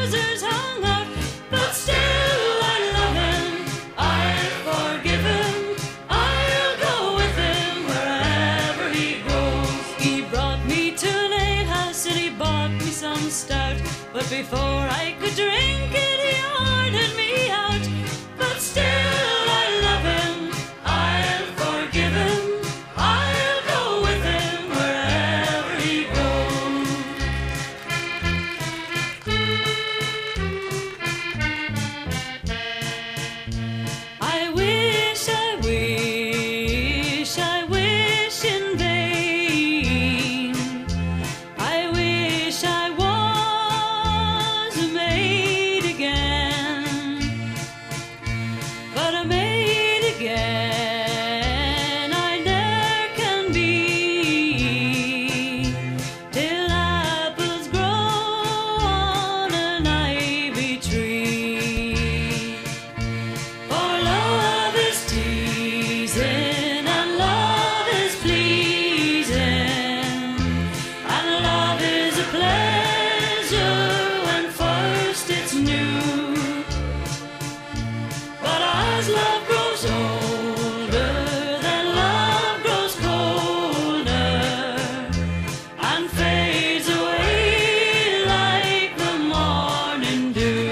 trousers hung out, but still I love him. I'll forgive him. I'll go with him wherever he goes. He brought me to an alehouse and he bought me some stout, but before I could drink it, he ordered me out. But still I love him. I'll forgive him. I'll go with him wherever he goes. I wish, I wish, I wish in vain. I wish I was a maid again, but a maid again I ne'er can be, till apples grow on an ivy tree. For love is teasing and love is pleasing, and love is a pleasure when first it's new. But as love grows older, then love grows colder and fades away like the morning dew.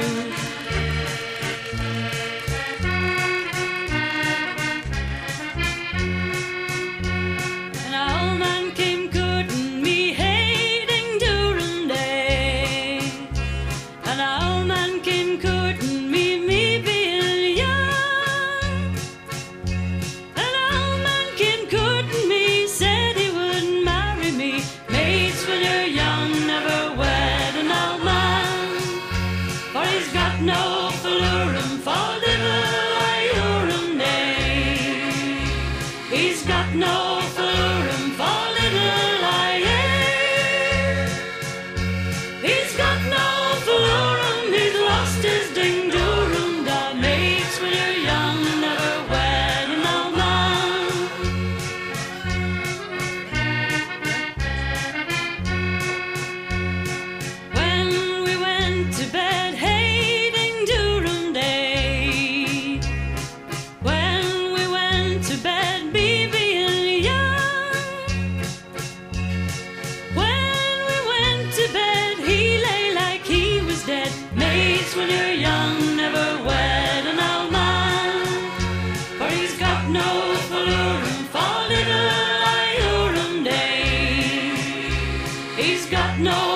An old man came courting me, hating Durham Day. An old man came courting me, me being young. An old man came courting me, said he wouldn't marry me. Mates, when you're young, never wed an old man, for he's got no falloorum for little Iurum Day. He's got no falloorum for little Iurum. He's got no falloorum, he's lost his ding doorum. Da mates, when you're young, never wed an old man. When we went to bed, hating Durham Day. When we went to bed, me being young. When we went to bed, he lay like he was dead. Mates, when you're young, never wed an old man, for he's got no falloorum for little Iurum Day. He's got no